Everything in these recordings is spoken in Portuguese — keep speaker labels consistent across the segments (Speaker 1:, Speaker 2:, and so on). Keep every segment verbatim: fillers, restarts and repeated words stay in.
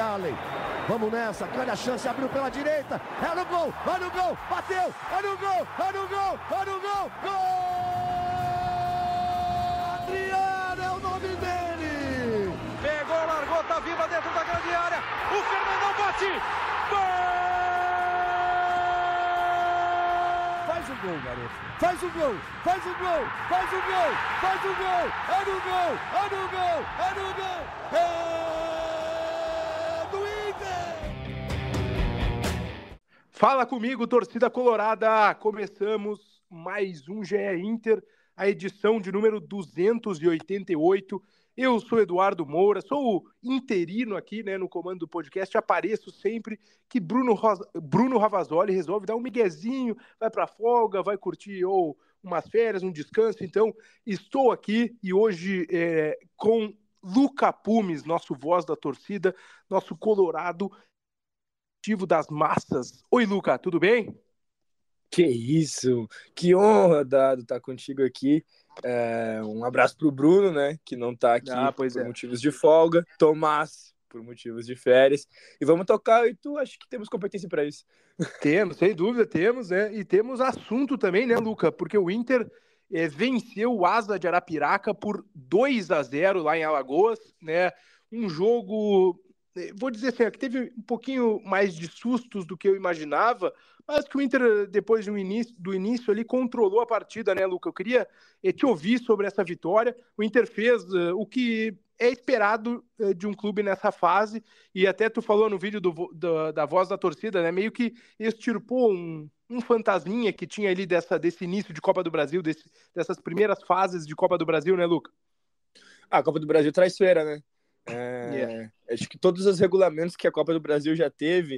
Speaker 1: Allen. Vamos nessa, grande a chance, abriu pela direita, é no gol, vai no gol, bateu, é no gol, é no gol, é no gol, gol! Adriano é o nome dele!
Speaker 2: Pegou, largou, tá viva dentro da grande área, o Fernandão bate, gol!
Speaker 1: Faz o gol, garoto, faz o gol, faz o gol, faz o gol, faz o gol, é no gol, é no gol, é no gol, é...
Speaker 3: Fala comigo, torcida colorada! Começamos mais um G E Inter, a edição de número duzentos e oitenta e oito. Eu sou Eduardo Moura, sou o interino aqui, né, no comando do podcast. Apareço sempre que Bruno, Rosa... Bruno Ravazoli resolve dar um miguezinho, vai pra folga, vai curtir ou umas férias, um descanso. Então, estou aqui e hoje é, com Luca Pumes, nosso voz da torcida, nosso colorado das massas. Oi, Luca, tudo bem?
Speaker 4: Que isso, que honra, Dado, estar contigo aqui. É, um abraço pro Bruno, né, que não tá aqui
Speaker 3: ah, por
Speaker 4: é.
Speaker 3: motivos
Speaker 4: de folga, Tomás por motivos de férias, e vamos tocar, e tu acho que temos competência para isso.
Speaker 3: Temos, sem dúvida, temos, né, e temos assunto também, né, Luca, porque o Inter é, venceu o Asa de Arapiraca por dois a zero lá em Alagoas, né, um jogo... Vou dizer assim, que teve um pouquinho mais de sustos do que eu imaginava, mas que o Inter, depois do início, do início ali, controlou a partida, né, Luca? Eu queria te ouvir sobre essa vitória. O Inter fez uh, o que é esperado uh, de um clube nessa fase, e até tu falou no vídeo do, do, da voz da torcida, né, meio que extirpou um, um fantasminha que tinha ali dessa, desse início de Copa do Brasil, desse, dessas primeiras fases de Copa do Brasil, né, Luca?
Speaker 4: Ah, a Copa do Brasil traiçoeira, né? É, yeah. Acho que todos os regulamentos que a Copa do Brasil já teve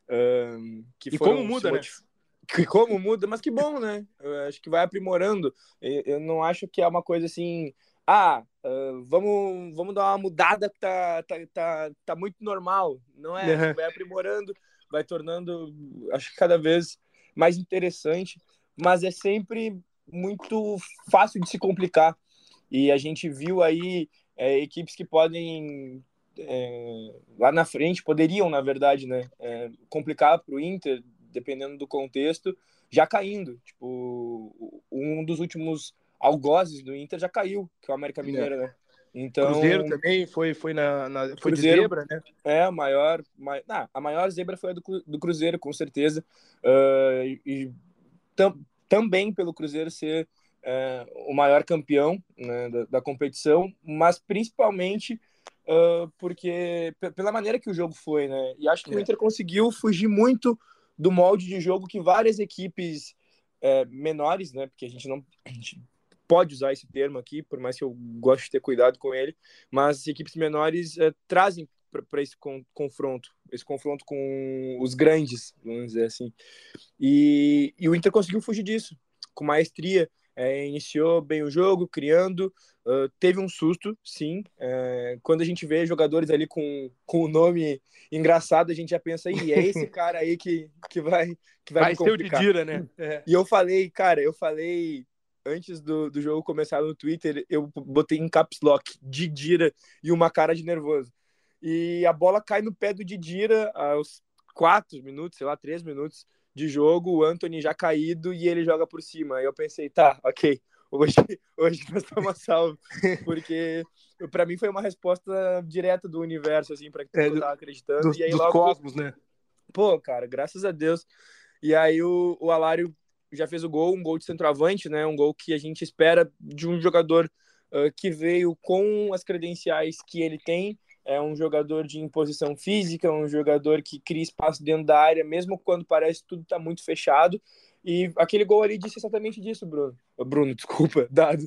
Speaker 4: um, que
Speaker 3: e
Speaker 4: foram
Speaker 3: como muda, né?
Speaker 4: Que como muda, mas que bom, né? Eu acho que vai aprimorando. Eu, eu não acho que é uma coisa assim, ah, uh, vamos, vamos dar uma mudada que tá, tá, tá, tá muito normal. Não é?
Speaker 3: Uhum.
Speaker 4: Acho que vai aprimorando, vai tornando, acho que cada vez mais interessante, mas é sempre muito fácil de se complicar. E a gente viu aí É, equipes que podem é, lá na frente, poderiam na verdade, né, é, complicar para o Inter, dependendo do contexto, já caindo, tipo, um dos últimos algozes do Inter já caiu, que é o América Mineiro, é. né, então...
Speaker 3: Cruzeiro também foi, foi, na, na, foi
Speaker 4: Cruzeiro,
Speaker 3: de zebra, né?
Speaker 4: É, a maior, mai, ah, a maior zebra foi a do, do Cruzeiro, com certeza, uh, e tam, também pelo Cruzeiro ser É, o maior campeão, né, da, da competição, mas principalmente uh, porque p- pela maneira que o jogo foi, né? E acho que é. o Inter conseguiu fugir muito do molde de jogo que várias equipes é, menores, né? Porque a gente não a gente pode usar esse termo aqui, por mais que eu goste de ter cuidado com ele, mas equipes menores é, trazem para esse con- confronto, esse confronto com os grandes, vamos dizer assim. E, e o Inter conseguiu fugir disso, com maestria. É, iniciou bem o jogo, criando, uh, teve um susto, sim. É, quando a gente vê jogadores ali com, com o nome engraçado, a gente já pensa, aí é esse cara aí que, que vai, que vai,
Speaker 3: vai
Speaker 4: me
Speaker 3: ser o
Speaker 4: complicar.
Speaker 3: Didira, né? É.
Speaker 4: E eu falei, cara, eu falei antes do, do jogo começar no Twitter, eu botei em caps lock, Didira e uma cara de nervoso. E a bola cai no pé do Didira aos quatro minutos, sei lá, três minutos de jogo, o Antony já caído e ele joga por cima. Aí eu pensei, tá, ok, hoje, hoje nós estamos salvos, porque pra mim foi uma resposta direta do universo, assim, pra quem é, eu tava acreditando.
Speaker 3: Dos,
Speaker 4: e aí
Speaker 3: dos
Speaker 4: logo,
Speaker 3: cosmos, né?
Speaker 4: Pô, cara, graças a Deus. E aí o, o Alário já fez o gol, um gol de centroavante, né? Um gol que a gente espera de um jogador uh, que veio com as credenciais que ele tem. É um jogador de imposição física, um jogador que cria espaço dentro da área, mesmo quando parece que tudo está muito fechado. E aquele gol ali disse exatamente disso, Bruno. Bruno, desculpa, Dado.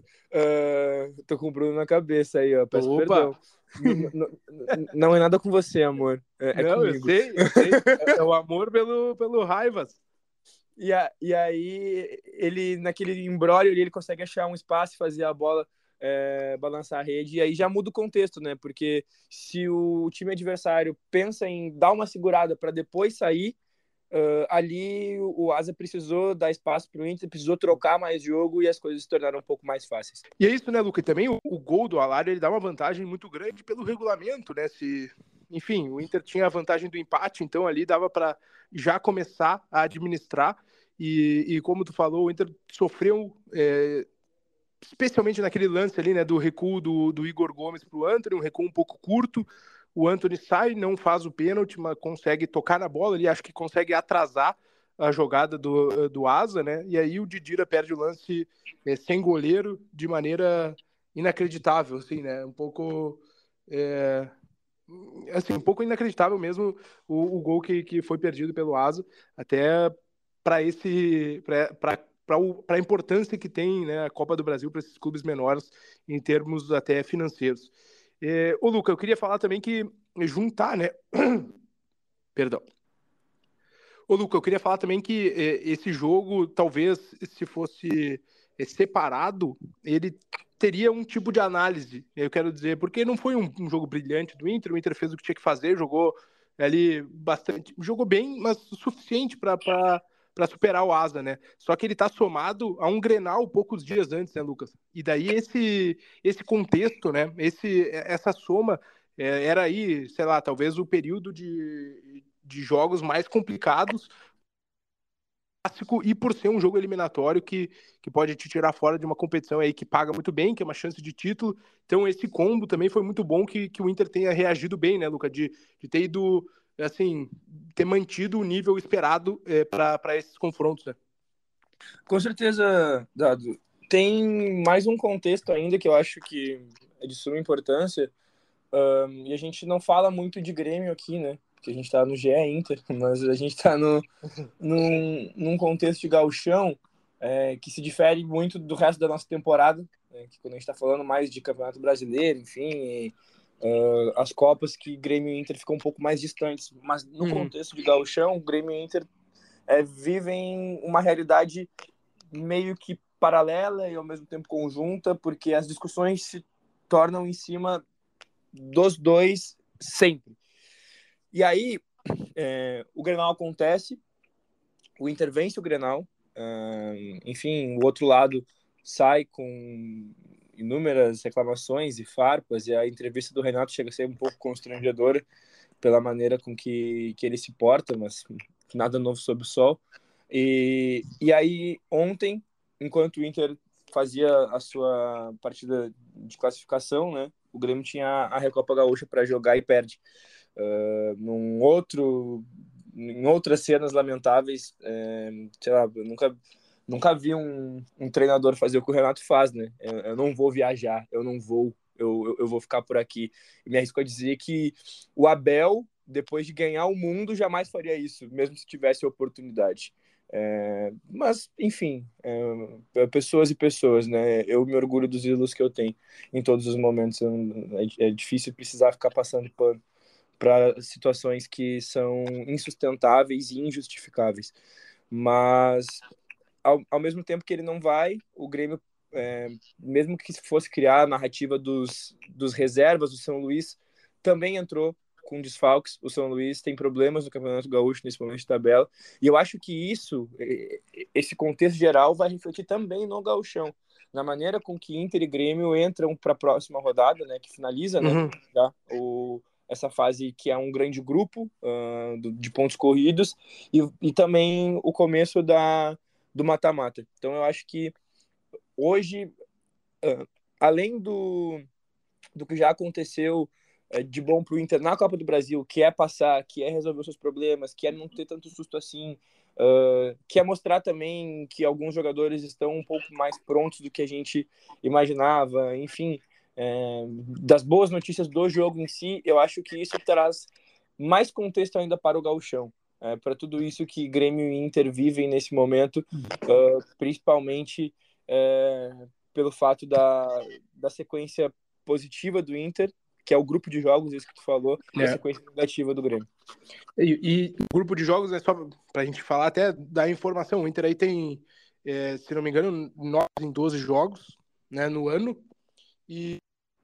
Speaker 4: Uh, tô com o Bruno na cabeça aí, ó. Peço
Speaker 3: Opa.
Speaker 4: perdão. Não, não, não é nada com você, amor. É, é
Speaker 3: não,
Speaker 4: comigo.
Speaker 3: eu sei, eu sei. É o amor pelo, pelo Raivas.
Speaker 4: E, a, e aí, ele, naquele imbróglio, ele consegue achar um espaço e fazer a bola é, balançar a rede, e aí já muda o contexto, né? Porque se o time adversário pensa em dar uma segurada para depois sair, uh, ali o, o Asa precisou dar espaço para o Inter, precisou trocar mais jogo e as coisas se tornaram um pouco mais fáceis.
Speaker 3: E é isso, né, Luca? E também o, o gol do Alário, ele dá uma vantagem muito grande pelo regulamento, né? Se, enfim, o Inter tinha a vantagem do empate, então ali dava para já começar a administrar. E, e como tu falou, o Inter sofreu, é, especialmente naquele lance ali, né, do recuo do, do Igor Gomes para o Antony, um recuo um pouco curto. O Antony sai, não faz o pênalti, mas consegue tocar na bola, ele acho que consegue atrasar a jogada do, do Asa, né? E aí o Didira perde o lance é, sem goleiro de maneira inacreditável, assim, né? Um pouco... É, assim, um pouco inacreditável mesmo o, o gol que, que foi perdido pelo Asa, até para esse para a importância que tem, né, a Copa do Brasil para esses clubes menores em termos até financeiros. É, ô Luca, eu queria falar também que juntar, né? Perdão. Ô Luca, eu queria falar também que é, esse jogo, talvez, se fosse é, separado, ele teria um tipo de análise, eu quero dizer, porque não foi um, um jogo brilhante do Inter, o Inter fez o que tinha que fazer, jogou ali bastante, jogou bem, mas o suficiente para para superar o Asa, né? Só que ele está somado a um Grenal poucos dias antes, né, Lucas? E daí esse esse contexto, né? Esse essa soma é, era aí, sei lá, talvez o período de, de jogos mais complicados e por ser um jogo eliminatório que, que pode te tirar fora de uma competição aí que paga muito bem, que é uma chance de título. Então esse combo também foi muito bom que, que o Inter tenha reagido bem, né, Luca? De, de ter ido, assim, ter mantido o nível esperado é, para esses confrontos, né?
Speaker 4: Com certeza, Dado. Tem mais um contexto ainda que eu acho que é de suma importância, um, e a gente não fala muito de Grêmio aqui, né? Porque a gente tá no G E Inter, mas a gente tá no, num, num contexto de gauchão é, que se difere muito do resto da nossa temporada, né? Que quando a gente tá falando mais de Campeonato Brasileiro, enfim, e, uh, as Copas que Grêmio e Inter ficam um pouco mais distantes. Mas no uhum. contexto de gauchão, o Grêmio e Inter é, vivem uma realidade meio que paralela e ao mesmo tempo conjunta, porque as discussões se tornam em cima dos dois sempre. E aí, é, o Grenal acontece, o Inter vence o Grenal, uh, enfim, o outro lado sai com inúmeras reclamações e farpas, e a entrevista do Renato chega a ser um pouco constrangedora pela maneira com que, que ele se porta, mas nada novo sob o sol. E, e aí, ontem, enquanto o Inter fazia a sua partida de classificação, né, o Grêmio tinha a Recopa Gaúcha para jogar e perde. Uh, num outro, em outras cenas lamentáveis, é, sei lá, eu nunca, nunca vi um, um treinador fazer o que o Renato faz, né? Eu, eu não vou viajar, eu não vou, eu, eu, eu vou ficar por aqui. E me arrisco a dizer que o Abel, depois de ganhar o mundo, jamais faria isso, mesmo se tivesse a oportunidade. É, mas, enfim, é, pessoas e pessoas, né? Eu me orgulho dos ídolos que eu tenho em todos os momentos. É, é difícil precisar ficar passando pano para situações que são insustentáveis e injustificáveis. Mas, ao, ao mesmo tempo que ele não vai, o Grêmio, é, mesmo que fosse criar a narrativa dos, dos reservas do São Luís, também entrou com desfalques. O São Luís tem problemas no Campeonato Gaúcho nesse momento de tabela, e eu acho que isso, esse contexto geral, vai refletir também no Gauchão, na maneira com que Inter e Grêmio entram para a próxima rodada, né, que finaliza, né, uhum. já, o, essa fase que é um grande grupo uh, de pontos corridos, e, e também o começo da, do mata-mata. Então eu acho que hoje, uh, além do, do que já aconteceu de bom para o Inter na Copa do Brasil, que é passar, que é resolver os seus problemas, que é não ter tanto susto assim, uh, que é mostrar também que alguns jogadores estão um pouco mais prontos do que a gente imaginava, enfim, é, das boas notícias do jogo em si, eu acho que isso traz mais contexto ainda para o gauchão, é, para tudo isso que Grêmio e Inter vivem nesse momento, uh, principalmente é, pelo fato da, da sequência positiva do Inter, que é o grupo de jogos, isso que tu falou, é. E a sequência negativa do Grêmio.
Speaker 3: E, e o grupo de jogos é só pra gente falar até da informação. O Inter aí tem, é, se não me engano, nove em doze jogos, né, no ano. E,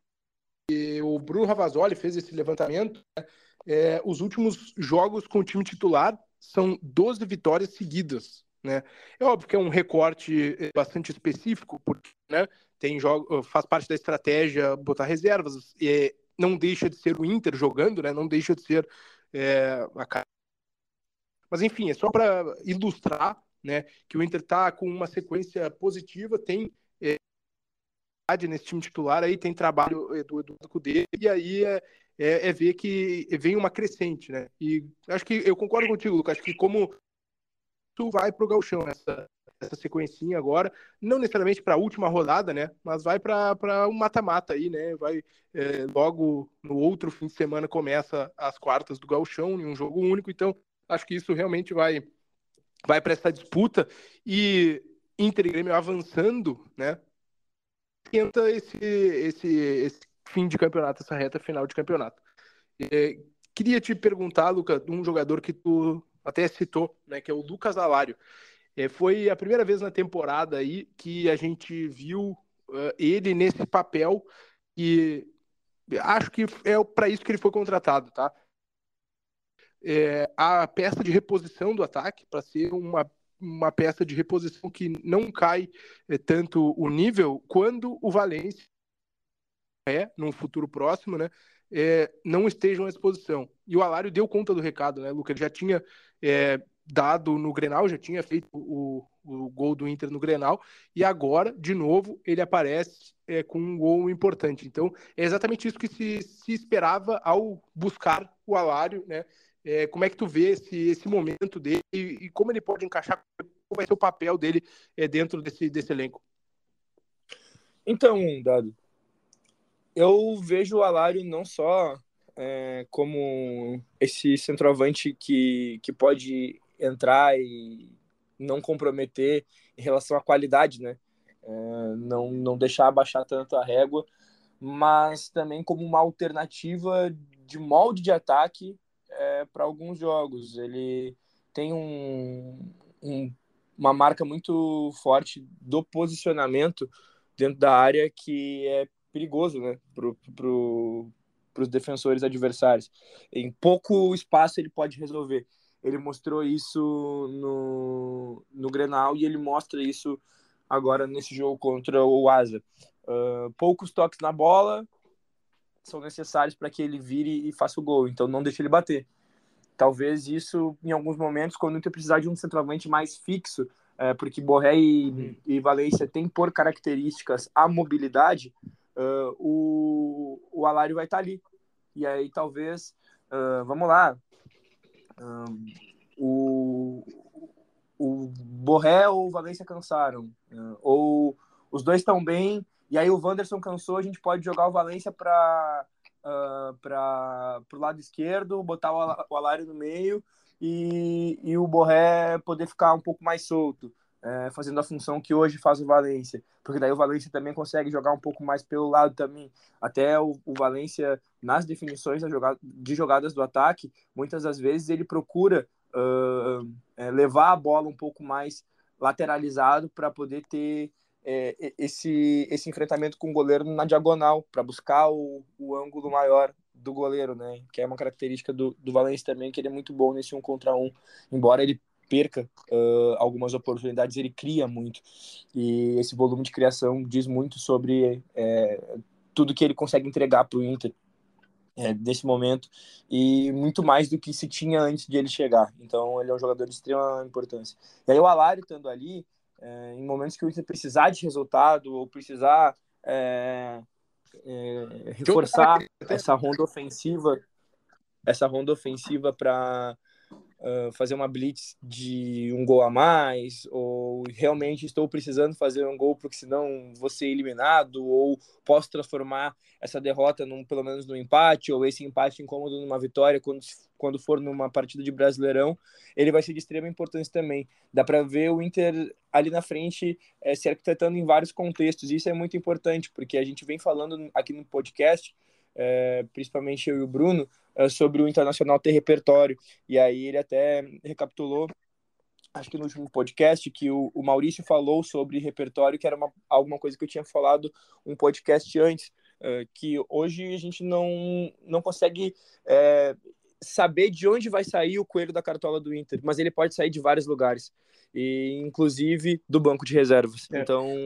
Speaker 3: e o Bruno Ravazoli fez esse levantamento. Né, é, os últimos jogos com o time titular são doze vitórias seguidas. Né? É óbvio que é um recorte bastante específico, porque, né, tem jogo, faz parte da estratégia botar reservas. E, não deixa de ser o Inter jogando, né? Não deixa de ser é, a cara. Mas enfim, é só para ilustrar, né, que o Inter está com uma sequência positiva, tem é, nesse time titular, aí tem trabalho do Eduardo Cudê, e aí é, é, é ver que vem uma crescente, né? E acho que eu concordo contigo, Lucas, acho que como tu vai pro gauchão essa, essa sequencinha agora, não necessariamente para a última rodada, né? Mas vai para um mata-mata aí, né? Vai é, logo no outro fim de semana começa as quartas do gauchão em um jogo único, então acho que isso realmente vai vai para essa disputa e Inter e Grêmio avançando, né? Tenta esse, esse, esse fim de campeonato, essa reta final de campeonato. É, queria te perguntar, Lucas, de um jogador que tu até citou, né, que é o Lucas Alário. É, foi a primeira vez na temporada aí que a gente viu uh, ele nesse papel e acho que é para isso que ele foi contratado, tá? É, a peça de reposição do ataque, para ser uma, uma peça de reposição que não cai é, tanto o nível quando o Valência é, num futuro próximo, né, é, não estejam à disposição. E o Alário deu conta do recado, né, Lucas? Ele já tinha é, dado no Grenal, já tinha feito o, o gol do Inter no Grenal, e agora, de novo, ele aparece é, com um gol importante. Então, é exatamente isso que se, se esperava ao buscar o Alário, né? É, como é que tu vê esse, esse momento dele e, e como ele pode encaixar, qual vai ser o papel dele é, dentro desse, desse elenco?
Speaker 4: Então, Dado, eu vejo o Alário não só é, como esse centroavante que, que pode entrar e não comprometer em relação à qualidade, né? É, não, não deixar abaixar tanto a régua, mas também como uma alternativa de molde de ataque é, para alguns jogos. Ele tem um, um, uma marca muito forte do posicionamento dentro da área que é perigoso, né, pro, pro, os defensores adversários. Em pouco espaço ele pode resolver. Ele mostrou isso no, no Grenal e ele mostra isso agora nesse jogo contra o Asa. Uh, poucos toques na bola são necessários para que ele vire e faça o gol, então não deixe ele bater. Talvez isso, em alguns momentos, quando tu precisar de um centroavante mais fixo, é, porque Borré e, uhum. e Valência têm por características a mobilidade, uh, o, o Alário vai estar ali. E aí talvez, uh, vamos lá, uh, o, o Borré ou o Valência cansaram, uh, ou os dois estão bem, e aí o Wanderson cansou, a gente pode jogar o Valência para uh, para o lado esquerdo, botar o Alário no meio e, e o Borré poder ficar um pouco mais solto, é, fazendo a função que hoje faz o Valência, porque daí o Valência também consegue jogar um pouco mais pelo lado também. Até o, o Valência, nas definições da jogada, de jogadas do ataque, muitas das vezes ele procura uh, é, levar a bola um pouco mais lateralizado para poder ter É, esse, esse enfrentamento com o goleiro na diagonal, para buscar o, o ângulo maior do goleiro, né? Que é uma característica do, do Valência também, que ele é muito bom nesse um contra um. Embora ele perca uh, algumas oportunidades, ele cria muito. E esse volume de criação diz muito sobre é, tudo que ele consegue entregar para o Inter é, nesse momento, e muito mais do que se tinha antes de ele chegar. Então ele é um jogador de extrema importância. E aí o Alário estando ali, É, em momentos que o Inter precisar de resultado ou precisar é, é, reforçar essa ronda ofensiva, essa ronda ofensiva para uh, fazer uma blitz de um gol a mais, ou realmente estou precisando fazer um gol porque senão vou ser eliminado, ou posso transformar essa derrota num, pelo menos num empate, ou esse empate incômodo numa vitória quando, quando for numa partida de Brasileirão, ele vai ser de extrema importância também. Dá para ver o Inter ali na frente é, se arquitetando em vários contextos, e isso é muito importante, porque a gente vem falando aqui no podcast, é, principalmente eu e o Bruno, é, sobre o Internacional ter repertório, e aí ele até recapitulou, acho que no último podcast, que o, o Maurício falou sobre repertório, que era uma, alguma coisa que eu tinha falado um podcast antes, é, que hoje a gente não, não consegue é, saber de onde vai sair o coelho da cartola do Inter, mas ele pode sair de vários lugares, e inclusive do banco de reservas. É. Então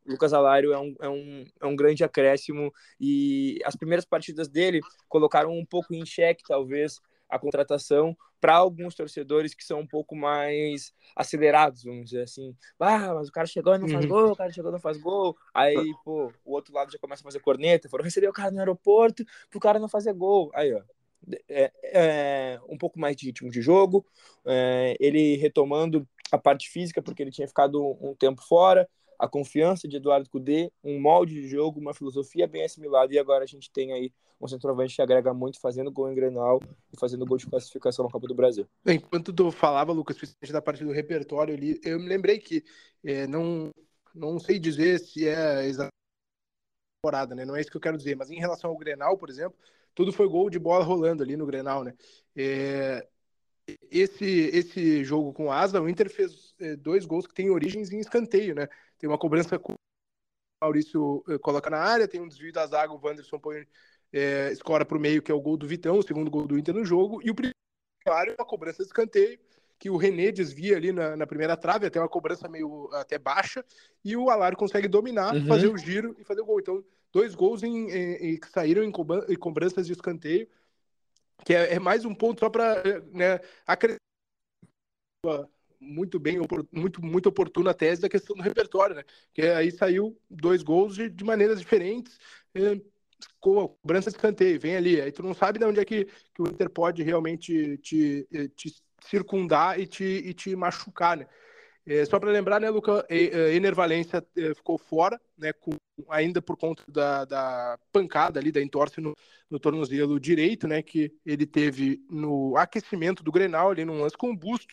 Speaker 4: Lucas Alário é um, é, um, é um grande acréscimo e as primeiras partidas dele colocaram um pouco em xeque, talvez, a contratação para alguns torcedores que são um pouco mais acelerados, vamos dizer assim. Ah, mas o cara chegou e não faz
Speaker 3: Uhum.
Speaker 4: gol, o cara chegou e não faz gol. Aí, pô, o outro lado já começa a fazer corneta, foram receber o cara no aeroporto pro cara não fazer gol. Aí, ó, é, é um pouco mais de ritmo de jogo, é, ele retomando a parte física, porque ele tinha ficado um, um tempo fora, a confiança de Eduardo Cudê, um molde de jogo, uma filosofia bem assimilada, e agora a gente tem aí um centroavante que agrega muito, fazendo gol em Grenal e fazendo gol de classificação na Copa do Brasil.
Speaker 3: Enquanto tu falava, Lucas, principalmente da parte do repertório ali, eu me lembrei que é, não, não sei dizer se é exatamente a temporada, né? Não é isso que eu quero dizer, mas em relação ao Grenal, por exemplo, tudo foi gol de bola rolando ali no Grenal, né? É, esse, esse jogo com o Asa, o Inter fez é, dois gols que têm origens em escanteio, né? Tem uma cobrança com o Maurício é, coloca na área, tem um desvio da zaga, o Wanderson põe, é, escora para o meio, que é o gol do Vitão, o segundo gol do Inter no jogo, e o primeiro é uma cobrança de escanteio, que o René desvia ali na, na primeira trave, até uma cobrança meio até baixa, e o Alário consegue dominar,
Speaker 4: Uhum.
Speaker 3: fazer o giro e fazer o gol. Então, dois gols em, em, que saíram em, cobran- em cobranças de escanteio, que é, é mais um ponto só para, né, acrescentar muito bem, muito, muito oportuna a tese da questão do repertório, né? Que aí saiu dois gols de, de maneiras diferentes, é, com cobrança de escanteio, vem ali. Aí tu não sabe de onde é que, que o Inter pode realmente te, te circundar e te, e te machucar, né? É, só para lembrar, né, Luca, Ener Valencia ficou fora, né, com, ainda por conta da, da pancada ali, da entorse no, no tornozelo direito, né, que ele teve no aquecimento do Grenal, ali num lance com o busto,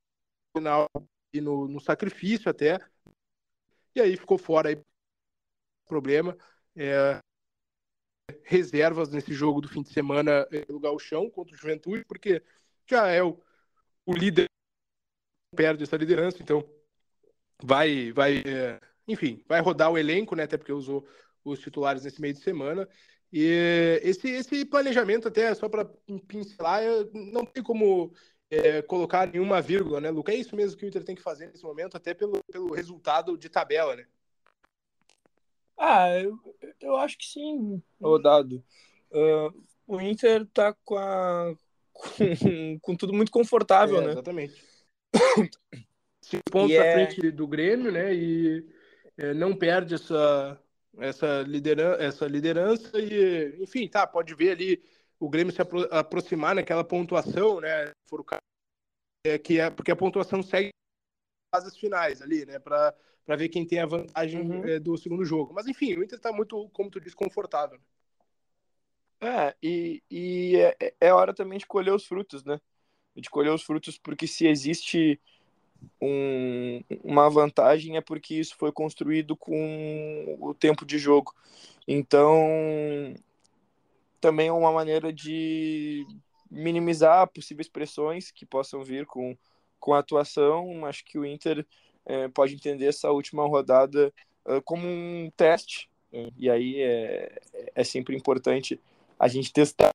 Speaker 3: e no, no sacrifício até, e aí ficou fora aí, problema, é, reservas nesse jogo do fim de semana no Gauchão contra o Juventude, porque já é o, o líder, perde essa liderança, então vai, vai é, enfim, vai rodar o elenco, né, até porque usou os titulares nesse meio de semana, e esse, esse planejamento até, só para pincelar, não tem como é, colocar nenhuma vírgula, né, Luca? É isso mesmo que o Inter tem que fazer nesse momento, até pelo, pelo resultado de tabela, né?
Speaker 4: Ah, eu, eu acho que sim, Rodado. Uh, o Inter tá com, a, com, com tudo muito confortável,
Speaker 3: É,
Speaker 4: né?
Speaker 3: exatamente. Cinco
Speaker 4: E
Speaker 3: pontos à
Speaker 4: é.
Speaker 3: frente do Grêmio, né? E é, não perde essa, essa, liderança, essa liderança. E, enfim, tá, pode ver ali o Grêmio se apro aproximar naquela pontuação, né? For o caso, é, que é, porque a pontuação segue as fases finais ali, né? Para ver quem tem a vantagem
Speaker 4: Uhum.
Speaker 3: é, do segundo jogo. Mas, enfim, o Inter tá muito, como tu disse, confortável.
Speaker 4: É, e, e é, é hora também de colher os frutos, né? De colher os frutos, porque se existe um, uma vantagem é porque isso foi construído com o tempo de jogo. Então, também é uma maneira de minimizar possíveis pressões que possam vir com, com a atuação. Acho que o Inter é, pode entender essa última rodada é, como um teste, né? E aí é, é sempre importante a gente testar,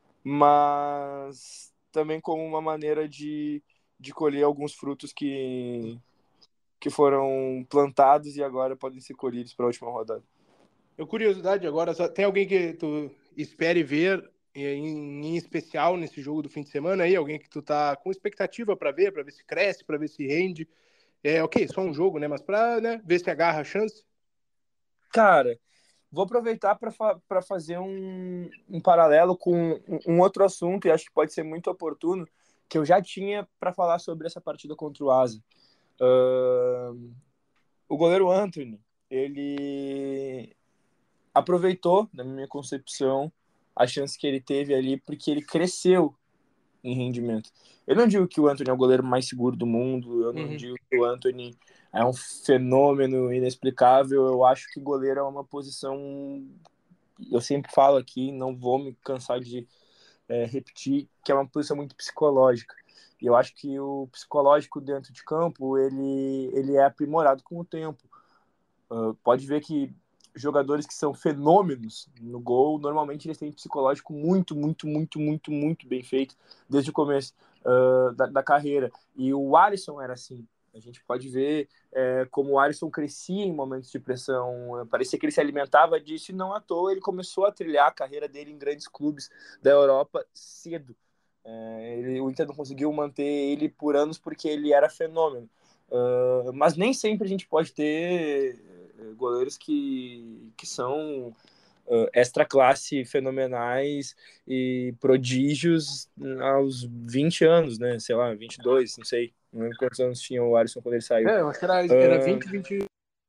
Speaker 4: mas também como uma maneira de, de colher alguns frutos que, que foram plantados e agora podem ser colhidos para a última rodada.
Speaker 3: Eu, curiosidade agora, só, tem alguém que tu espere ver em, em especial nesse jogo do fim de semana aí? Alguém que tu tá com expectativa para ver, para ver se cresce, para ver se rende? É, ok, só um jogo, né? Mas para, né, ver se agarra a chance.
Speaker 4: Cara, vou aproveitar para fa fazer um, um paralelo com um, um outro assunto, e acho que pode ser muito oportuno, que eu já tinha para falar sobre essa partida contra o Asa. Uh, o goleiro Anthony, ele aproveitou, na minha concepção, a chance que ele teve ali, porque ele cresceu em rendimento. Eu não digo que o Anthony é o goleiro mais seguro do mundo, eu não
Speaker 3: Uhum.
Speaker 4: digo que o Anthony é um fenômeno inexplicável, eu acho que goleiro é uma posição, eu sempre falo aqui, não vou me cansar de é, repetir, que é uma posição muito psicológica. E eu acho que o psicológico dentro de campo, ele, ele é aprimorado com o tempo. Uh, pode ver que jogadores que são fenômenos no gol, normalmente eles têm psicológico muito, muito, muito, muito, muito bem feito desde o começo uh, da, da carreira. E o Alisson era assim. A gente pode ver é, como o Alisson crescia em momentos de pressão, parecia que ele se alimentava disso e não à toa ele começou a trilhar a carreira dele em grandes clubes da Europa cedo. É, ele, o Inter não conseguiu manter ele por anos porque ele era fenômeno. Uh, mas nem sempre a gente pode ter goleiros que, que são uh, extra classe, fenomenais e prodígios aos vinte anos, né? Sei lá, vinte e dois, não sei. Não lembro quantos anos tinha o Alisson quando ele saiu.
Speaker 3: É, eu acho que era, era vinte, vinte.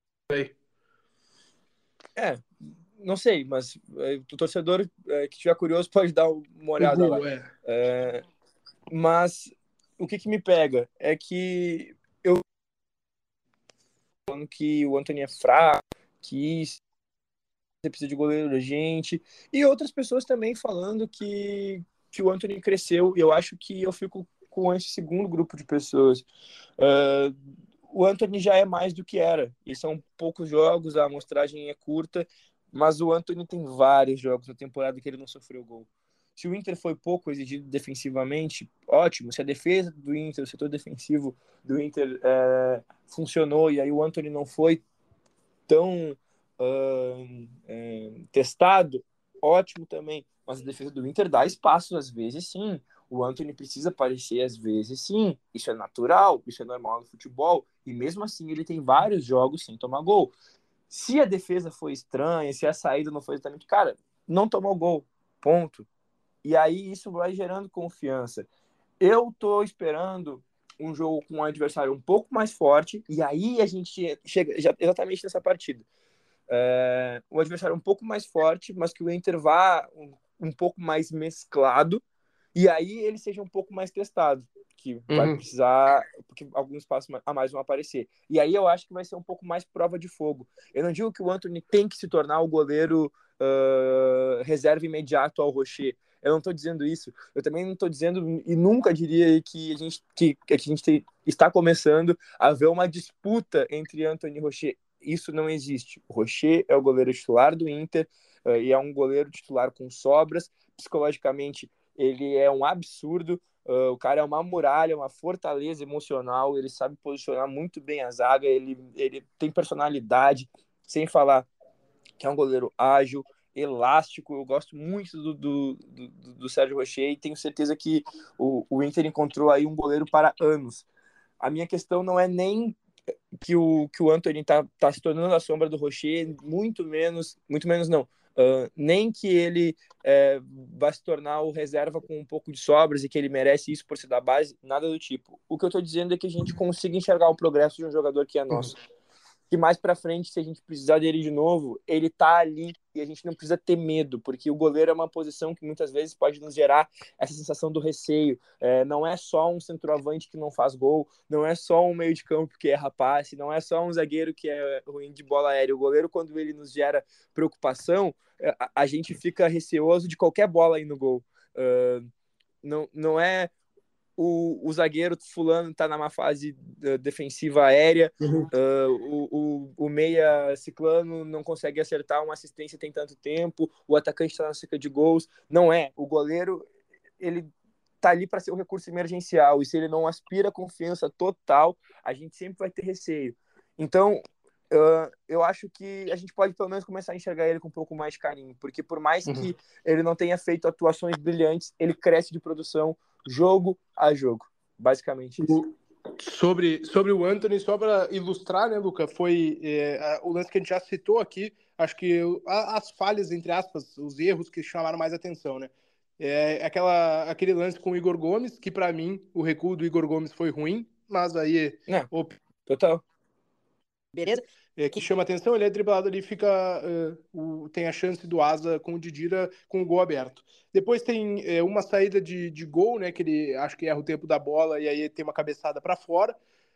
Speaker 4: É, não sei, mas é, o torcedor é, que estiver curioso pode dar uma olhada
Speaker 3: Google,
Speaker 4: lá.
Speaker 3: é.
Speaker 4: É, mas o que, que me pega é que eu falando que o Antony é fraco, que você precisa de goleiro urgente, e outras pessoas também falando que, que o Antony cresceu, e eu acho que eu fico com esse segundo grupo de pessoas. Uh, o Antony já é mais do que era, e são poucos jogos, a amostragem é curta, mas o Antony tem vários jogos na temporada que ele não sofreu gol. Se o Inter foi pouco exigido defensivamente, ótimo. Se a defesa do Inter, o setor defensivo do Inter é, funcionou e aí o Antony não foi tão uh, é, testado, ótimo também. Mas a defesa do Inter dá espaços às vezes, sim. O Antony precisa aparecer às vezes, sim. Isso é natural, isso é normal no futebol. E mesmo assim ele tem vários jogos sem tomar gol. Se a defesa foi estranha, se a saída não foi exatamente... Cara, não tomou gol, ponto. E aí isso vai gerando confiança. Eu tô esperando um jogo com um adversário um pouco mais forte, e aí a gente chega já, exatamente nessa partida. É, um adversário um pouco mais forte, mas que o Inter vá um, um pouco mais mesclado, e aí ele seja um pouco mais testado, que uhum. vai precisar, porque alguns passos a mais vão aparecer. E aí eu acho que vai ser um pouco mais prova de fogo. Eu não digo que o Antony tem que se tornar o goleiro uh, reserva imediato ao Rocher. Eu não estou dizendo isso. Eu também não estou dizendo e nunca diria que a gente, que, que a gente tem, está começando a ver uma disputa entre Antony e Rocher. Isso não existe. O Rocher é o goleiro titular do Inter uh, e é um goleiro titular com sobras. Psicologicamente, ele é um absurdo. Uh, o cara é uma muralha, uma fortaleza emocional. Ele sabe posicionar muito bem a zaga. Ele, ele tem personalidade, sem falar que é um goleiro ágil, elástico. Eu gosto muito do, do, do, do Sérgio Rocher e tenho certeza que o, o Inter encontrou aí um goleiro para anos. A minha questão não é nem que o, que o Antony tá, tá se tornando a sombra do Rocher, muito menos, muito menos não, uh, nem que ele é, vai se tornar o reserva com um pouco de sobras e que ele merece isso por ser da base, nada do tipo. O que eu tô dizendo é que a gente consiga enxergar o progresso de um jogador que é nosso. Que mais pra frente, se a gente precisar dele de novo, ele tá ali e a gente não precisa ter medo, porque o goleiro é uma posição que muitas vezes pode nos gerar essa sensação do receio. É, não é só um centroavante que não faz gol, não é só um meio de campo que erra passe, não é só um zagueiro que é ruim de bola aérea. O goleiro, quando ele nos gera preocupação, a, a gente fica receoso de qualquer bola aí no gol. Uh, não, não é... O, o zagueiro fulano está numa fase uh, defensiva aérea, uhum. uh, o, o, o meia ciclano não consegue acertar uma assistência tem tanto tempo, o atacante está na seca de gols. Não é. O goleiro, ele tá ali para ser um recurso emergencial, e se ele não aspira a confiança total, a gente sempre vai ter receio. Então, uh, eu acho que a gente pode pelo menos começar a enxergar ele com um pouco mais de carinho, porque por mais uhum. que ele não tenha feito atuações brilhantes, ele cresce de produção jogo a jogo, basicamente isso.
Speaker 3: Sobre, sobre o Antony, só para ilustrar, né, Luca, foi é, o lance que a gente já citou aqui, acho que as falhas, entre aspas, os erros que chamaram mais atenção, né? É aquela, aquele lance com o Igor Gomes, que para mim o recuo do Igor Gomes foi ruim, mas aí...
Speaker 4: É, op... total.
Speaker 3: Beleza? É, que chama atenção, ele é driblado ali, fica, uh, o, tem a chance do Asa com o Didira com o gol aberto. Depois tem é, uma saída de, de gol, né, que ele acho que erra o tempo da bola e aí tem uma cabeçada para fora.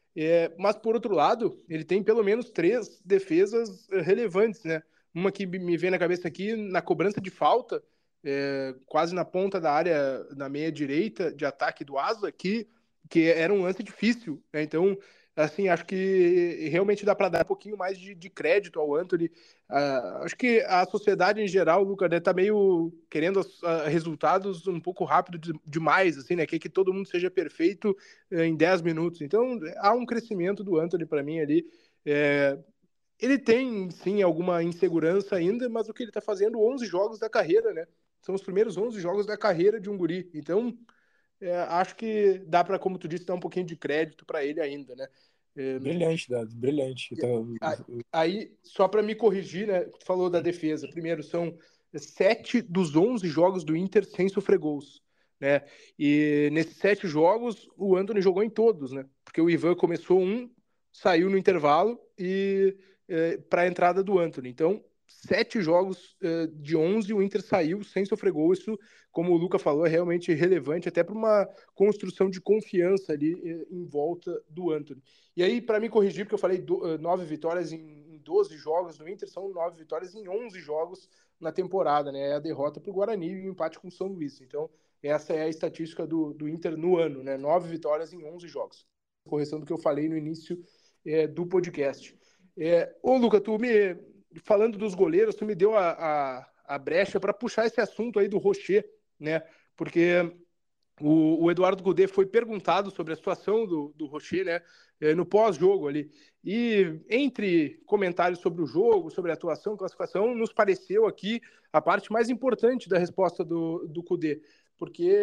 Speaker 3: É, mas, por outro lado, ele tem pelo menos três defesas uh, relevantes, né? Uma que me vem na cabeça aqui, na cobrança de falta, é, quase na ponta da área, na meia direita de ataque do Asa, que, que era um lance difícil, né? Então... assim, acho que realmente dá para dar um pouquinho mais de, de crédito ao Antony. Uh, acho que a sociedade em geral, Lucas, né, tá meio querendo uh, resultados um pouco rápido de, demais, assim, né? Quer que todo mundo seja perfeito uh, em dez minutos. Então, há um crescimento do Antony para mim ali. É, ele tem, sim, alguma insegurança ainda, mas o que ele tá fazendo, onze jogos da carreira, né? São os primeiros onze jogos da carreira de um guri. Então, é, acho que dá para, como tu disse, dar um pouquinho de crédito para ele ainda, né? É,
Speaker 4: Brilhante, Dado, brilhante. Então,
Speaker 3: aí, só para me corrigir, né? Tu falou da defesa. Primeiro, são sete dos onze jogos do Inter sem sofrer gols, né? E nesses sete jogos, o Antony jogou em todos, né? Porque o Ivan começou um, saiu no intervalo e é, para a entrada do Antony. Então, sete jogos uh, de onze, o Inter saiu sem sofrer gol. Isso, como o Luca falou, é realmente relevante até para uma construção de confiança ali uh, em volta do Antony. E aí, para me corrigir, porque eu falei do, uh, nove vitórias em, em doze jogos no Inter, são nove vitórias em onze jogos na temporada, né? É a derrota para o Guarani e o empate com o São Luís. Então, essa é a estatística do, do Inter no ano, né? Nove vitórias em onze jogos. Correção do que eu falei no início é, do podcast. É, ô, Luca, tu me... falando dos goleiros, tu me deu a, a, a brecha para puxar esse assunto aí do Rocher, né? Porque o, o Eduardo Cudê foi perguntado sobre a situação do, do Rocher, né? No pós-jogo ali. E entre comentários sobre o jogo, sobre a atuação, classificação, nos pareceu aqui a parte mais importante da resposta do, do Cudê. Porque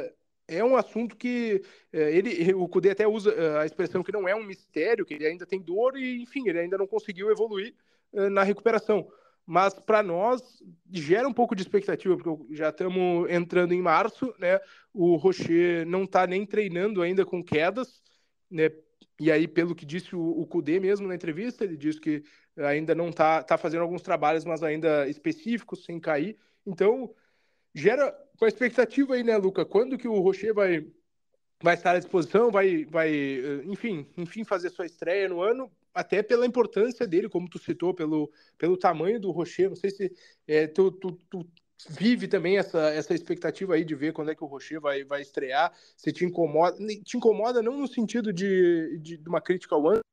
Speaker 3: é um assunto que ele, o Cudê até usa a expressão que não é um mistério, que ele ainda tem dor e, enfim, ele ainda não conseguiu evoluir na recuperação. Mas para nós gera um pouco de expectativa, porque já estamos entrando em março, né? O Rocher não está nem treinando ainda com quedas, né? E aí, pelo que disse o, o Cudê mesmo na entrevista, ele disse que ainda não está tá fazendo alguns trabalhos, mas ainda específicos, sem cair. Então, gera uma expectativa aí, né, Luca? Quando que o Rocher vai, vai estar à disposição, vai, vai enfim, enfim, fazer sua estreia no ano, até pela importância dele, como tu citou, pelo, pelo tamanho do Rocher. Não sei se é, tu, tu, tu vive também essa, essa expectativa aí de ver quando é que o Rocher vai, vai estrear, se te incomoda, te incomoda não no sentido de, de, de uma crítica ao ano,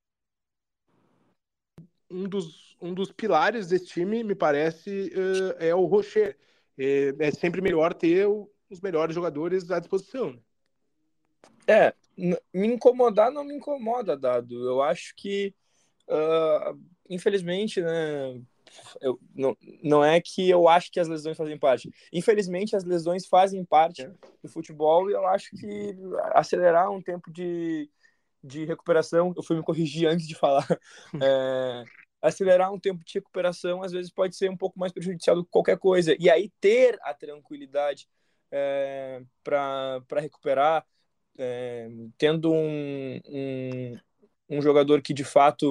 Speaker 3: um dos, um dos pilares desse time, me parece, é o Rocher. É, é sempre melhor ter os melhores jogadores à disposição, né?
Speaker 4: É, me incomodar não me incomoda, Dado. Eu acho que, uh, infelizmente, né, eu, não, não é que eu acho que as lesões fazem parte. Infelizmente, as lesões fazem parte
Speaker 3: É.
Speaker 4: do futebol e eu acho que acelerar um tempo de, de recuperação, eu fui me corrigir antes de falar, é, acelerar um tempo de recuperação às vezes pode ser um pouco mais prejudicial do que qualquer coisa. E aí ter a tranquilidade é, para recuperar, é, tendo um, um, um jogador que de fato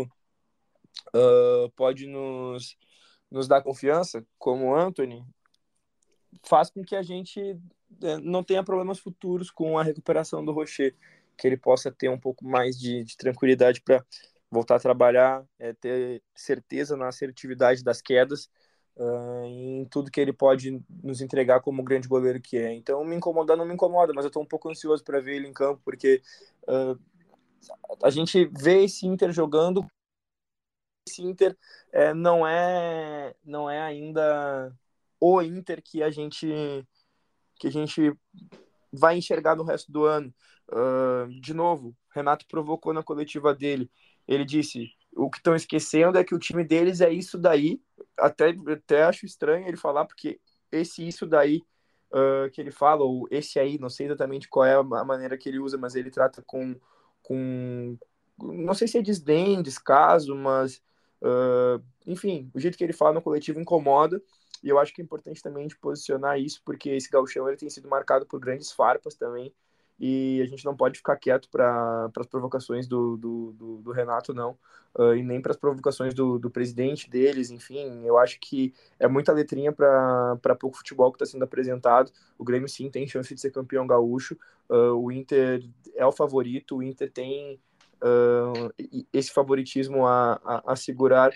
Speaker 4: uh, pode nos, nos dar confiança, como o Antony, faz com que a gente é, não tenha problemas futuros com a recuperação do Rocher, que ele possa ter um pouco mais de, de tranquilidade para voltar a trabalhar, é, ter certeza na assertividade das quedas, uh, em tudo que ele pode nos entregar como grande goleiro que é. Então, me incomodar não me incomoda, mas eu estou um pouco ansioso para ver ele em campo, porque uh, a gente vê esse Inter jogando, esse Inter é, não é não é ainda o Inter que a gente que a gente vai enxergar no resto do ano. Uh, de novo, Renato provocou na coletiva dele. Ele disse: o que estão esquecendo é que o time deles é isso daí. Até, até acho estranho ele falar, porque esse isso daí uh, que ele fala, ou esse aí, não sei exatamente qual é a maneira que ele usa, mas ele trata com. com não sei se é desdém, descaso, mas. Uh, enfim, o jeito que ele fala no coletivo incomoda. E eu acho que é importante também a gente posicionar isso, porque esse gauchão ele tem sido marcado por grandes farpas também, e a gente não pode ficar quieto para as provocações do, do, do, do Renato, não, uh, e nem para as provocações do, do presidente deles, enfim, eu acho que é muita letrinha para pouco futebol que está sendo apresentado. O Grêmio sim tem chance de ser campeão gaúcho, uh, o Inter é o favorito, o Inter tem uh, esse favoritismo a, a, a segurar,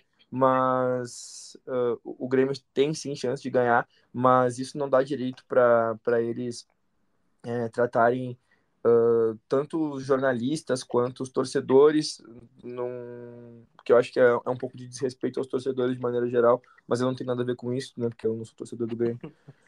Speaker 4: mas uh, o Grêmio tem sim chance de ganhar, mas isso não dá direito para eles é, tratarem uh, tanto os jornalistas quanto os torcedores, num... que eu acho que é, é um pouco de desrespeito aos torcedores de maneira geral, mas eu não tenho nada a ver com isso, né, porque eu não sou torcedor do Grêmio,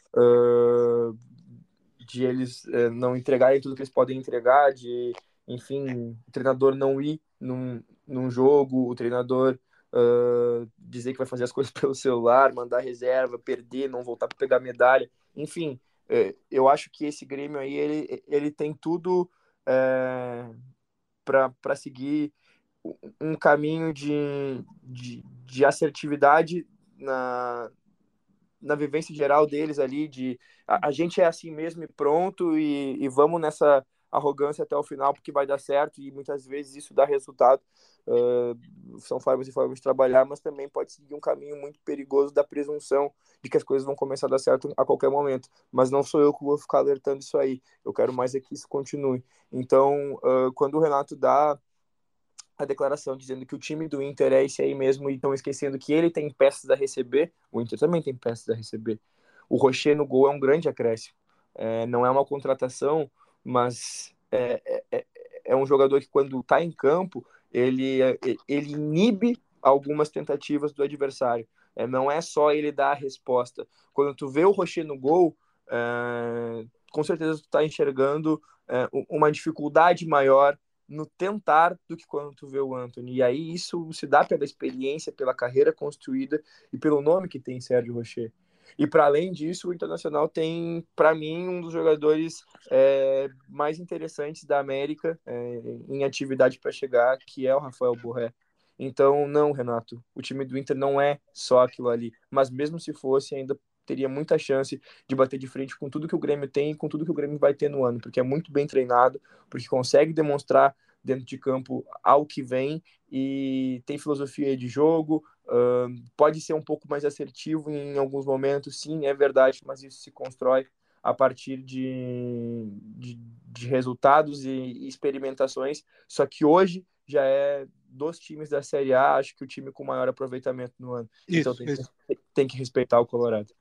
Speaker 4: uh, de eles uh, não entregarem tudo que eles podem entregar, de, enfim, o treinador não ir num, num jogo, o treinador uh, dizer que vai fazer as coisas pelo celular, mandar reserva, perder, não voltar para pegar medalha, enfim, uh, eu acho que esse Grêmio aí, ele, ele tem tudo uh, para seguir um caminho de, de, de assertividade na, na vivência geral deles ali, de a, a gente é assim mesmo e pronto, e, e vamos nessa arrogância até o final, porque vai dar certo, e muitas vezes isso dá resultado. Uh, são formas e formas de trabalhar, mas também pode seguir um caminho muito perigoso da presunção de que as coisas vão começar a dar certo a qualquer momento. Mas não sou eu que vou ficar alertando isso aí, eu quero mais é que isso continue. Então, uh, quando o Renato dá a declaração dizendo que o time do Inter é esse aí mesmo, e estão esquecendo que ele tem peças a receber, o Inter também tem peças a receber. O Rocher no gol é um grande acréscimo. É, não é uma contratação, mas é, é, é um jogador que, quando está em campo, ele, ele inibe algumas tentativas do adversário. É, não é só ele dar a resposta. Quando tu vê o Rocher no gol, é, com certeza tu está enxergando é, uma dificuldade maior no tentar do que quando tu vê o Antony. E aí isso se dá pela experiência, pela carreira construída e pelo nome que tem Sérgio Rocher. E para além disso, o Internacional tem, para mim, um dos jogadores é, mais interessantes da América é, em atividade para chegar, que é o Rafael Borré. Então, não, Renato, o time do Inter não é só aquilo ali. Mas mesmo se fosse, ainda teria muita chance de bater de frente com tudo que o Grêmio tem e com tudo que o Grêmio vai ter no ano, porque é muito bem treinado, porque consegue demonstrar dentro de campo ao que vem e tem filosofia de jogo, uh, pode ser um pouco mais assertivo em alguns momentos, sim, é verdade, mas isso se constrói a partir de, de, de resultados e experimentações, só que hoje já é dos times da Série A, acho que o time com maior aproveitamento no ano.
Speaker 3: Isso,
Speaker 4: então tem,
Speaker 3: isso.
Speaker 4: tem que respeitar o Colorado.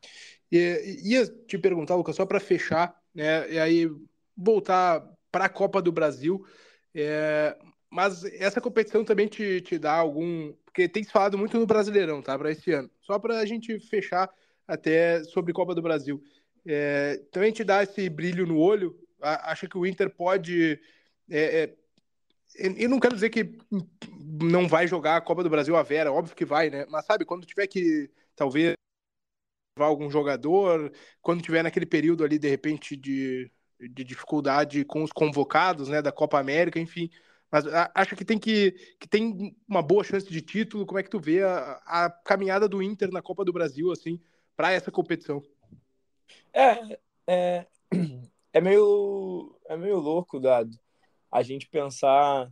Speaker 3: E, ia te perguntar, Lucas, só para fechar, né, e aí voltar para a Copa do Brasil, é, mas essa competição também te, te dá algum... Porque tem se falado muito no Brasileirão, tá, para esse ano. Só para a gente fechar até sobre Copa do Brasil. É, também te dá esse brilho no olho? Acha que o Inter pode... É, é, eu não quero dizer que não vai jogar a Copa do Brasil a Vera, óbvio que vai, né? Mas sabe, quando tiver que, talvez, algum jogador, quando tiver naquele período ali, de repente, de, de dificuldade com os convocados, né, da Copa América, enfim. Mas acho que tem que, que tem uma boa chance de título. Como é que tu vê a, a caminhada do Inter na Copa do Brasil, assim, para essa competição?
Speaker 4: É, é, é meio, é meio louco, Dado, a gente pensar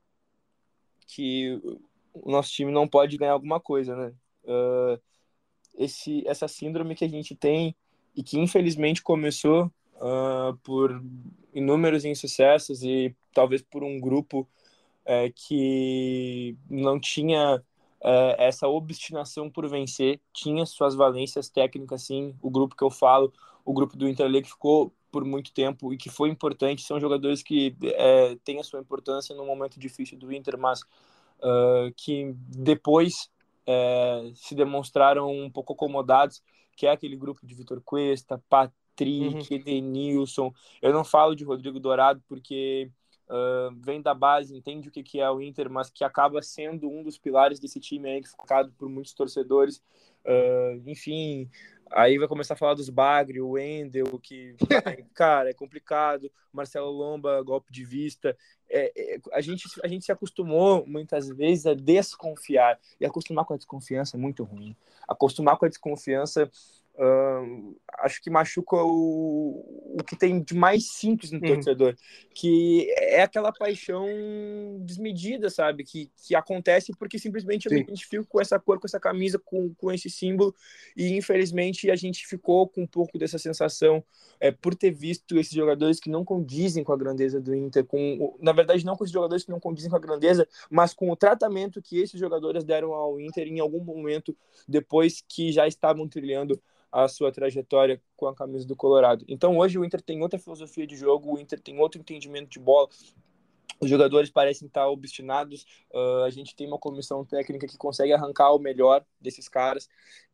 Speaker 4: que o nosso time não pode ganhar alguma coisa, né? Uh, esse, essa síndrome que a gente tem e que infelizmente começou uh, por inúmeros insucessos e talvez por um grupo uh, que não tinha uh, essa obstinação por vencer, tinha suas valências técnicas, sim. O grupo que eu falo, o grupo do Interlake, que ficou por muito tempo e que foi importante, são jogadores que uh, têm a sua importância no momento difícil do Inter, mas uh, que depois é, se demonstraram um pouco acomodados, que é aquele grupo de Vitor Cuesta, Patrick, uhum. Edenilson. Eu não falo de Rodrigo Dourado porque uh, vem da base, entende o que, que é o Inter, mas que acaba sendo um dos pilares desse time aí, focado por muitos torcedores. Uh, enfim, aí vai começar a falar dos Bagre, o Wendel, que, cara, é complicado. Marcelo Lomba, golpe de vista. É, é, a, gente, a gente se acostumou, muitas vezes, a desconfiar. E acostumar com a desconfiança é muito ruim. Acostumar com a desconfiança, uh, acho que machuca o, o que tem de mais simples no uhum. torcedor. Que é aquela paixão desmedida, sabe? Que, que acontece porque simplesmente eu Sim. me identifico com essa cor, com essa camisa, com, com esse símbolo. E, infelizmente, a gente ficou com um pouco dessa sensação é, por ter visto esses jogadores que não condizem com a grandeza do Inter, com, na verdade não com os jogadores que não condizem com a grandeza, mas com o tratamento que esses jogadores deram ao Inter em algum momento depois que já estavam trilhando a sua trajetória com a camisa do Colorado. Então hoje o Inter tem outra filosofia de jogo, o Inter tem outro entendimento de bola. Os jogadores parecem estar obstinados, uh, a gente tem uma comissão técnica que consegue arrancar o melhor desses caras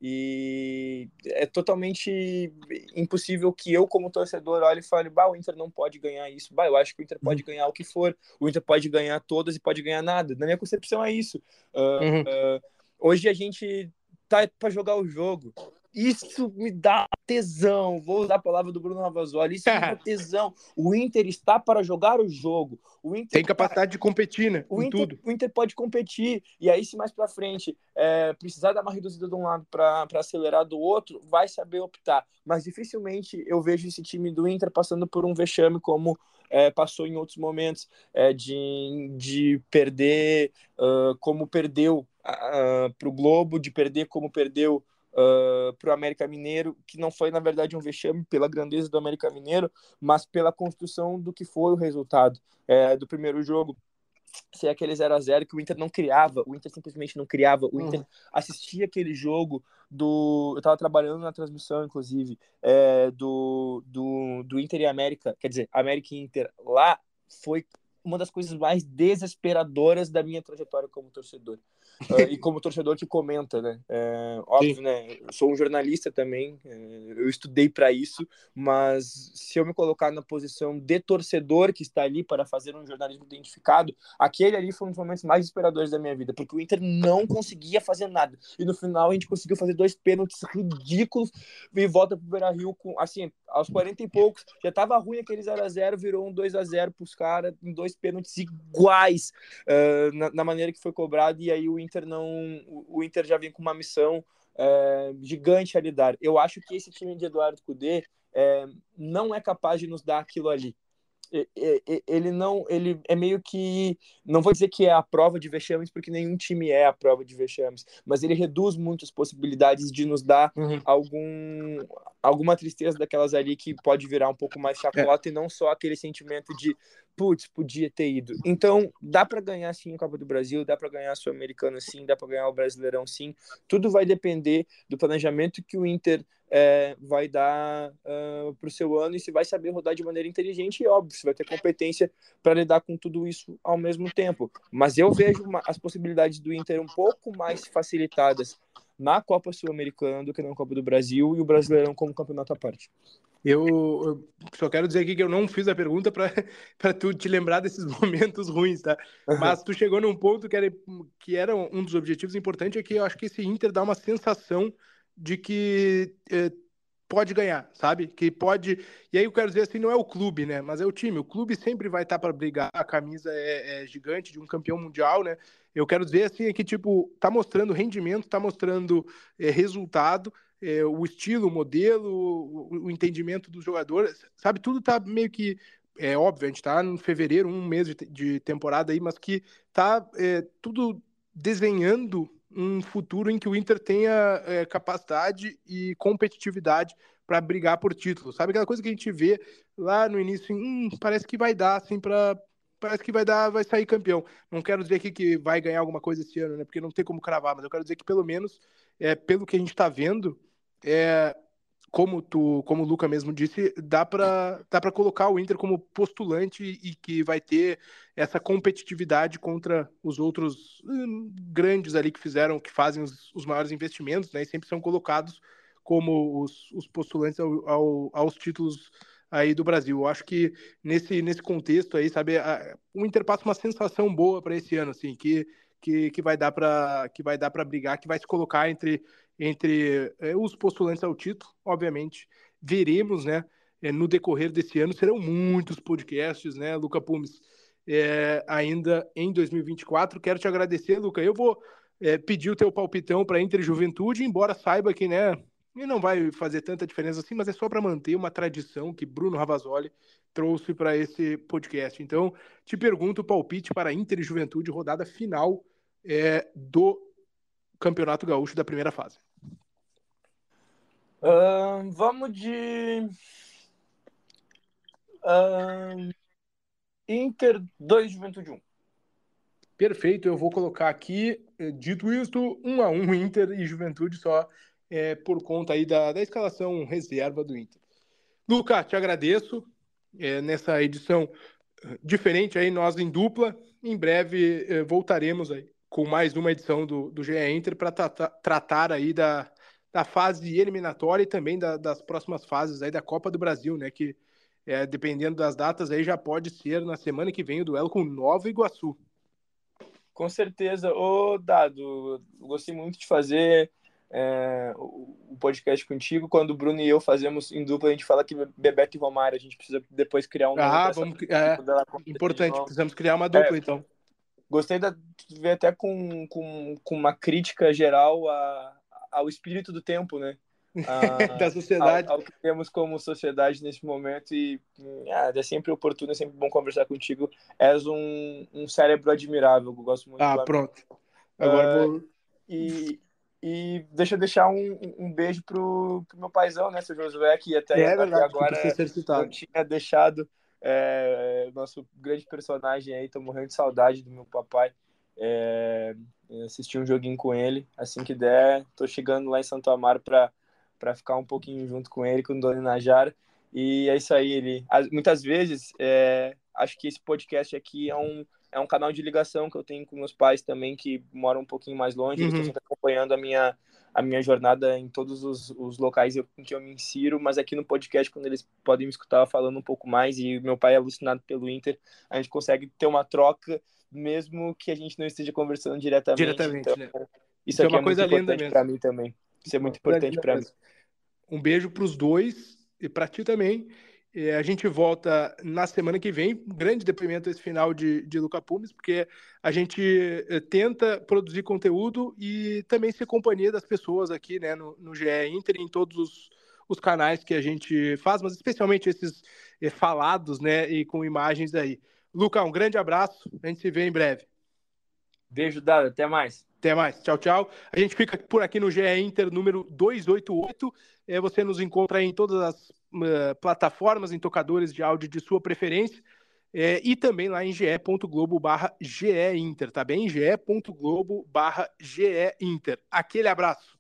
Speaker 4: e é totalmente impossível que eu, como torcedor, olhe e fale, bah, o Inter não pode ganhar isso, bah, eu acho que o Inter pode ganhar o que for, o Inter pode ganhar todas e pode ganhar nada. Na minha concepção é isso. Uh,
Speaker 3: Uhum.
Speaker 4: uh, hoje a gente tá para jogar o jogo. Isso me dá tesão. Vou usar a palavra do Bruno Ravazoli. Isso me dá tesão. O Inter está para jogar o jogo. O Inter
Speaker 3: tem capacidade tá... de competir, né?
Speaker 4: O
Speaker 3: em
Speaker 4: Inter,
Speaker 3: tudo.
Speaker 4: O Inter pode competir. E aí, se mais para frente é, precisar dar uma reduzida de um lado para acelerar do outro, vai saber optar. Mas dificilmente eu vejo esse time do Inter passando por um vexame como é, passou em outros momentos, é, de, de perder uh, como perdeu uh, para o Globo, de perder como perdeu Uh, para o América Mineiro, que não foi, na verdade, um vexame pela grandeza do América Mineiro, mas pela construção do que foi o resultado é, do primeiro jogo, ser aquele zero a zero que o Inter não criava, o Inter simplesmente não criava, o Inter uhum. assistia aquele jogo do... Eu estava trabalhando na transmissão, inclusive, é, do, do, do Inter e América, quer dizer, América e Inter, lá foi uma das coisas mais desesperadoras da minha trajetória como torcedor. Uh, e como torcedor que comenta, né? É, óbvio, Sim. né? Eu sou um jornalista também, é, eu estudei para isso, mas se eu me colocar na posição de torcedor que está ali para fazer um jornalismo identificado, aquele ali foi um dos momentos mais desesperadores da minha vida, porque o Inter não conseguia fazer nada. E no final a gente conseguiu fazer dois pênaltis ridículos e volta pro Beira-Rio com, assim, aos quarenta e poucos, já tava ruim aquele zero a zero, virou um dois a zero pros caras, em dois pênaltis iguais uh, na, na maneira que foi cobrado, e aí o Inter não, o Inter já vem com uma missão é, gigante a lidar. Eu acho que esse time de Eduardo Cudê é, não é capaz de nos dar aquilo ali. Ele não, ele é meio que, não vou dizer que é a prova de vexames, porque nenhum time é a prova de vexames, mas ele reduz muito as possibilidades de nos dar uhum. algum, alguma tristeza daquelas ali que pode virar um pouco mais chacota é. E não só aquele sentimento de putz, podia ter ido. Então, dá para ganhar sim a Copa do Brasil, dá para ganhar a Sul-Americana sim, dá para ganhar o Brasileirão sim, tudo vai depender do planejamento que o Inter É, vai dar uh, para o seu ano e se vai saber rodar de maneira inteligente e óbvio, se vai ter competência para lidar com tudo isso ao mesmo tempo. Mas eu vejo uma, as possibilidades do Inter um pouco mais facilitadas na Copa Sul-Americana do que na Copa do Brasil e o Brasileirão como campeonato à parte.
Speaker 3: Eu, eu só quero dizer aqui que eu não fiz a pergunta para tu te lembrar desses momentos ruins, tá? Uhum. Mas tu chegou num ponto que era, que era um dos objetivos importantes, é que eu acho que esse Inter dá uma sensação de que eh, pode ganhar, sabe? Que pode... E aí eu quero dizer assim, não é o clube, né? Mas é o time. O clube sempre vai estar para brigar, a camisa é, é gigante de um campeão mundial, né? Eu quero dizer assim, é que tipo, tá mostrando rendimento, tá mostrando é, resultado, é, o estilo, o modelo, o, o entendimento dos jogadores, sabe? Tudo tá meio que... É óbvio, a gente tá em fevereiro, um mês de, de temporada aí, mas que tá é, tudo desenhando um futuro em que o Inter tenha é, capacidade e competitividade para brigar por título. Sabe aquela coisa que a gente vê lá no início, hum, parece que vai dar, assim, para parece que vai dar, vai sair campeão. Não quero dizer aqui que vai ganhar alguma coisa esse ano, né? Porque não tem como cravar, mas eu quero dizer que pelo menos, é, pelo que a gente está vendo, é, como tu, como o Luca mesmo disse, dá para dá para colocar o Inter como postulante e que vai ter essa competitividade contra os outros hum, grandes ali que fizeram, que fazem os, os maiores investimentos, né? E sempre são colocados como os, os postulantes ao, ao, aos títulos aí do Brasil. Eu acho que nesse, nesse contexto aí, sabe, a, o Inter passa uma sensação boa para esse ano, assim, que que, que vai dar para que vai dar para brigar, que vai se colocar entre entre é, os postulantes ao título, obviamente. Veremos, né? É, no decorrer desse ano serão muitos podcasts, né, Luca Pumes? É, ainda em dois mil e vinte e quatro. Quero te agradecer, Luca. Eu vou é, pedir o teu palpitão para Inter e Juventude, embora saiba que, né, não vai fazer tanta diferença assim, mas é só para manter uma tradição que Bruno Ravazoli trouxe para esse podcast. Então, te pergunto o palpite para Inter e Juventude, rodada final é, do Campeonato Gaúcho da primeira fase.
Speaker 4: Uh, vamos de uh, Inter dois, Juventude um.
Speaker 3: Perfeito, eu vou colocar aqui, dito isto, um a um Inter e Juventude, só é, por conta aí da, da escalação reserva do Inter. Luca, te agradeço é, nessa edição diferente aí, nós em dupla. Em breve é, voltaremos aí com mais uma edição do, do G E Inter para tratar, tratar aí da, da fase eliminatória e também da, das próximas fases aí da Copa do Brasil, né? Que é, dependendo das datas aí já pode ser na semana que vem o duelo com Nova Iguaçu.
Speaker 4: Com certeza. Ô, Dado, gostei muito de fazer é, o podcast contigo. Quando o Bruno e eu fazemos em dupla, a gente fala que Bebeto e Romário, a gente precisa depois criar um nome.
Speaker 3: Ah, vamos, é, importante, precisamos criar uma dupla, é, então.
Speaker 4: Gostei de ver até com, com, com uma crítica geral a, ao espírito do tempo, né? A,
Speaker 3: da sociedade.
Speaker 4: Ao, ao que temos como sociedade nesse momento e ah, é sempre oportuno, é sempre bom conversar contigo. És um, um cérebro admirável, eu gosto muito.
Speaker 3: Ah, pronto. Agora uh, vou...
Speaker 4: E, e deixa eu deixar um, um beijo pro, pro meu paizão, né, seu Josué, que até,
Speaker 3: é verdade,
Speaker 4: até agora eu tinha deixado é, nosso grande personagem aí, tô morrendo de saudade do meu papai. É, assisti um joguinho com ele, assim que der, tô chegando lá em Santo Amaro para para ficar um pouquinho junto com ele, com o Dona Najara. E é isso aí, ele. Muitas vezes, é, acho que esse podcast aqui é um, é um canal de ligação que eu tenho com meus pais também, que moram um pouquinho mais longe. Uhum. Eles estão sempre acompanhando a minha, a minha jornada em todos os, os locais em que eu me insiro, mas aqui no podcast, quando eles podem me escutar falando um pouco mais, e meu pai é alucinado pelo Inter, a gente consegue ter uma troca, mesmo que a gente não esteja conversando diretamente.
Speaker 3: Diretamente,
Speaker 4: então,
Speaker 3: né?
Speaker 4: Isso, isso aqui é, uma é coisa muito importante para mim também. Isso é muito importante para mim.
Speaker 3: Um beijo para os dois e para ti também. E a gente volta na semana que vem. Um grande depoimento esse final de, de Luca Pumes, porque a gente tenta produzir conteúdo e também ser companhia das pessoas aqui, né, no, no G E Inter, em todos os, os canais que a gente faz, mas especialmente esses é, falados, né, e com imagens aí. Luca, um grande abraço. A gente se vê em breve.
Speaker 4: Beijo, Dado. Até mais.
Speaker 3: Até mais. Tchau, tchau. A gente fica por aqui no G E Inter número duzentos e oitenta e oito. É, você nos encontra em todas as uh, plataformas, em tocadores de áudio de sua preferência. É, e também lá em ge.globo barra GE Inter, tá bem? ge.globo barra GE Inter. Aquele abraço.